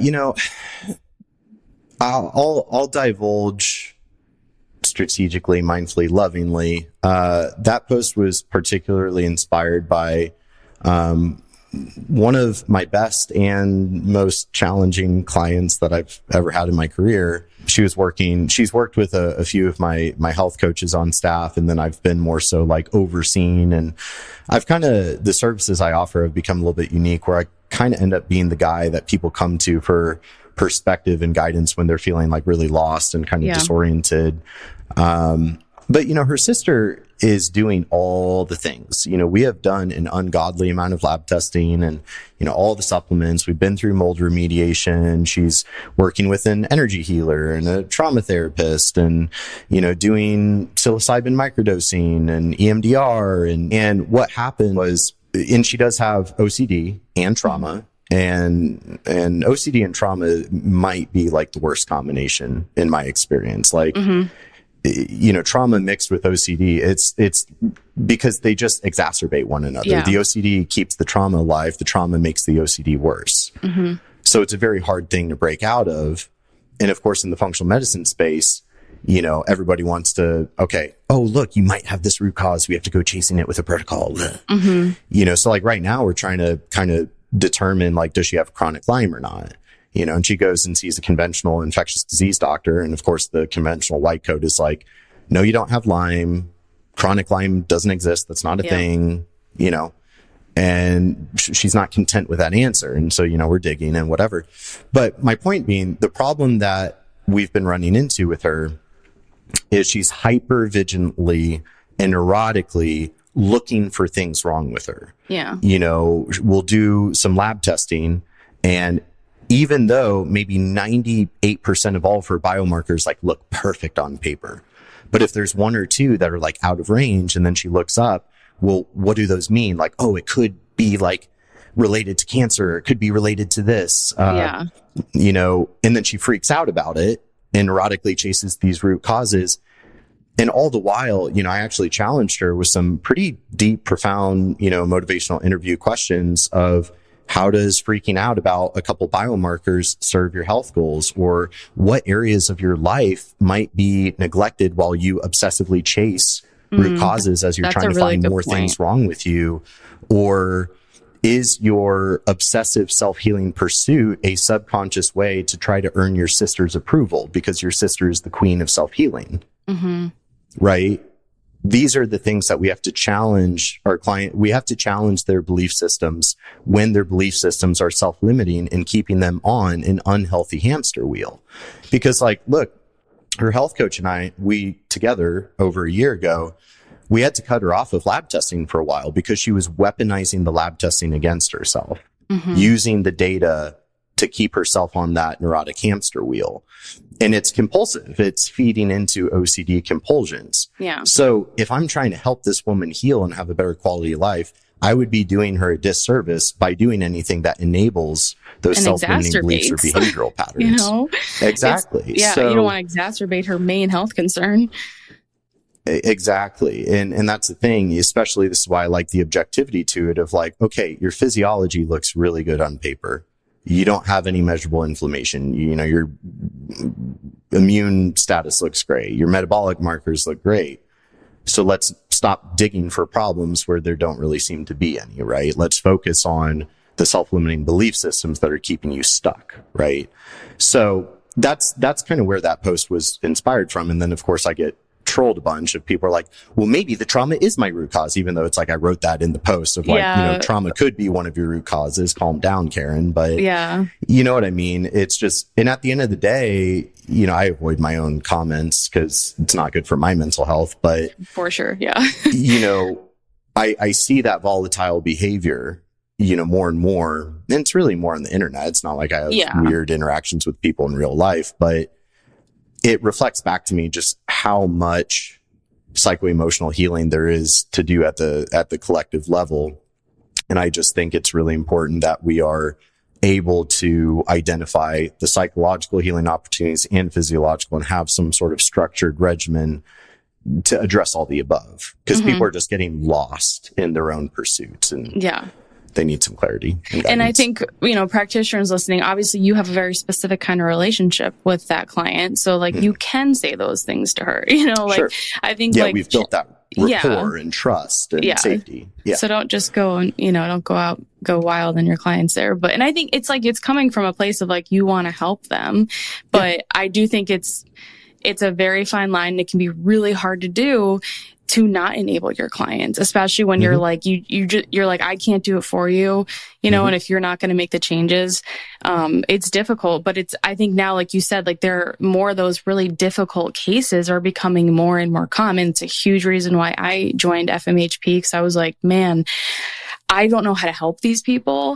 I'll divulge strategically, mindfully, lovingly. That post was particularly inspired by, one of my best and most challenging clients that I've ever had in my career. She's worked with a few of my health coaches on staff. And then I've been more so overseeing, and I've the services I offer have become a little bit unique, where I end up being the guy that people come to for perspective and guidance when they're feeling really lost and disoriented. But, her sister is doing all the things. We have done an ungodly amount of lab testing and, all the supplements. We've been through mold remediation. She's working with an energy healer and a trauma therapist and, doing psilocybin microdosing and EMDR. And what happened was, and she does have OCD and trauma. And OCD and trauma might be the worst combination in my experience. Trauma mixed with OCD, it's because they just exacerbate one another. Yeah. The OCD keeps the trauma alive. The trauma makes the OCD worse. So it's a very hard thing to break out of. And of course, in the functional medicine space, everybody wants to, oh, look, you might have this root cause. We have to go chasing it with a protocol. So right now we're trying to kind of determine, does she have chronic Lyme or not? And she goes and sees a conventional infectious disease doctor. And of course, the conventional white coat is no, you don't have Lyme. Chronic Lyme doesn't exist. That's not a thing, and she's not content with that answer. And so, we're digging and whatever. But my point being, the problem that we've been running into with her is she's hyper vigilantly and neurotically looking for things wrong with her. Yeah. We'll do some lab testing, and even though maybe 98% of all of her biomarkers like look perfect on paper. But if there's one or two that are like out of range, and then she looks up, well, what do those mean? Like, oh, it could be like related to cancer. It could be related to this, you know, and then she freaks out about it and neurotically chases these root causes. And all the while, you know, I actually challenged her with some pretty deep, profound, you know, motivational interview questions of, how does freaking out about a couple biomarkers serve your health goals? Or what areas of your life might be neglected while you obsessively chase root causes as you're trying to find more things wrong with you? Or is your obsessive self-healing pursuit a subconscious way to try to earn your sister's approval because your sister is the queen of self-healing? Right? These are the things that we have to challenge our client. We have to challenge their belief systems when their belief systems are self-limiting and keeping them on an unhealthy hamster wheel. Because like, look, her health coach and I, we together over a year ago, we had to cut her off of lab testing for a while because she was weaponizing the lab testing against herself, using the data to keep herself on that neurotic hamster wheel. And it's compulsive. It's feeding into OCD compulsions. Yeah. So if I'm trying to help this woman heal and have a better quality of life, I would be doing her a disservice by doing anything that enables those self-limiting beliefs or behavioral patterns. You know? Exactly. So, you don't want to exacerbate her main health concern. Exactly. And that's the thing, especially this is why I like the objectivity to it of like, okay, your physiology looks really good on paper. You don't have any measurable inflammation. You know, your immune status looks great. Your metabolic markers look great. So let's stop digging for problems where there don't really seem to be any, right? Let's focus on the self-limiting belief systems that are keeping you stuck, right? So that's kind of where that post was inspired from. And then of course I get trolled a bunch of people are like, well, maybe the trauma is my root cause, even though it's like I wrote that in the post of like, you know, trauma could be one of your root causes. Calm down, Karen. But you know what I mean? It's just, and at the end of the day, you know, I avoid my own comments because it's not good for my mental health, but for sure. You know, I see that volatile behavior, you know, more and more, and it's really more on the internet. It's not like I have weird interactions with people in real life, but it reflects back to me just how much psycho-emotional healing there is to do at the collective level. And I just think it's really important that we are able to identify the psychological healing opportunities and physiological and have some sort of structured regimen to address all the above. Because people are just getting lost in their own pursuits. And they need some clarity. And I think, you know, practitioners listening, obviously you have a very specific kind of relationship with that client. So like you can say those things to her, you know, like I think like we've built that rapport and trust and safety. So don't just go and, you know, don't go wild on your clients there. But, and I think it's like, it's coming from a place of like, you want to help them. But I do think it's a very fine line. It can be really hard to do to not enable your clients, especially when you're like, you're like, I can't do it for you, you know, and if you're not going to make the changes, it's difficult. But I think now, like you said, like there are more of those really difficult cases are becoming more and more common. It's a huge reason why I joined FMHP, because I was like, man, I don't know how to help these people.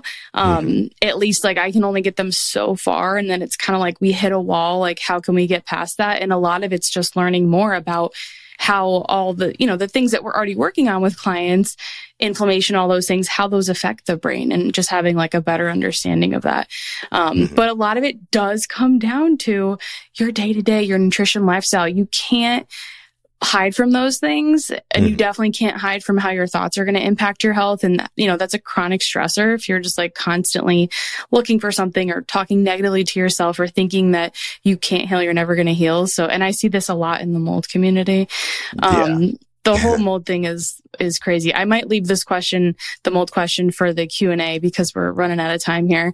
At least like I can only get them so far. And then it's kind of like we hit a wall. Like, how can we get past that? And a lot of it's just learning more about how all the, you know, the things that we're already working on with clients, inflammation, all those things, how those affect the brain, and just having like a better understanding of that. But a lot of it does come down to your day-to-day, your nutrition, lifestyle. You can't hide from those things, and you definitely can't hide from how your thoughts are going to impact your health. And you know, that's a chronic stressor. If you're just like constantly looking for something or talking negatively to yourself or thinking that you can't heal, you're never going to heal. So, and I see this a lot in the mold community. The whole mold thing is crazy. I might leave this question, the mold question, for the Q&A because we're running out of time here.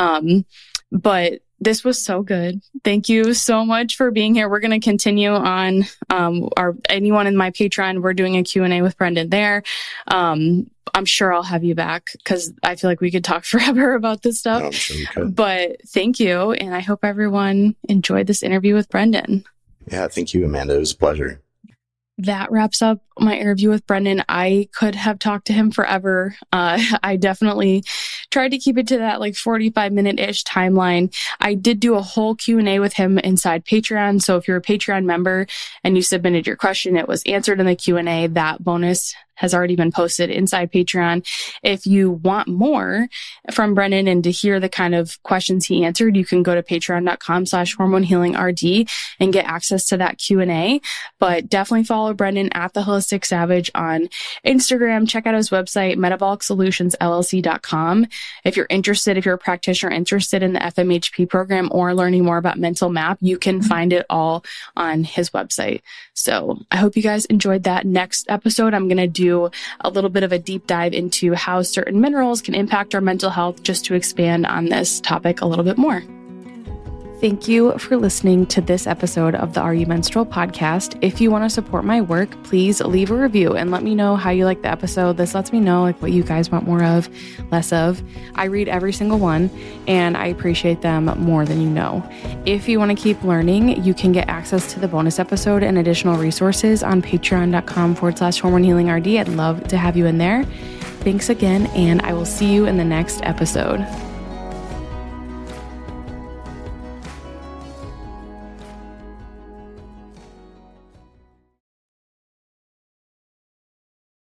But this was so good. Thank you so much for being here. We're going to continue on anyone in my Patreon. We're doing a Q&A with Brendan there. I'm sure I'll have you back because I feel like we could talk forever about this stuff. I'm sure we could. But thank you. And I hope everyone enjoyed this interview with Brendan. Yeah, thank you, Amanda. It was a pleasure. That wraps up my interview with Brendan. I could have talked to him forever. I definitely tried tried to keep it to that like 45-minute-ish timeline. I did do a whole Q&A with him inside Patreon. So if you're a Patreon member and you submitted your question, it was answered in the Q&A. That bonus has already been posted inside Patreon. If you want more from Brendan and to hear the kind of questions he answered, you can go to patreon.com/hormonehealingrd and get access to that Q&A. But definitely follow Brendan at The Holistic Savage on Instagram. Check out his website, metabolicsolutions.llc.com. If you're a practitioner interested in the FMHP program or learning more about Mental Map, you can find it all on his website. So I hope you guys enjoyed that. Next episode, I'm going to do a little bit of a deep dive into how certain minerals can impact our mental health, just to expand on this topic a little bit more. Thank you for listening to this episode of the Are You Menstrual podcast. If you want to support my work, please leave a review and let me know how you like the episode. This lets me know like what you guys want more of, less of. I read every single one and I appreciate them more than you know. If you want to keep learning, you can get access to the bonus episode and additional resources on patreon.com/hormonehealingrd. I'd love to have you in there. Thanks again, and I will see you in the next episode.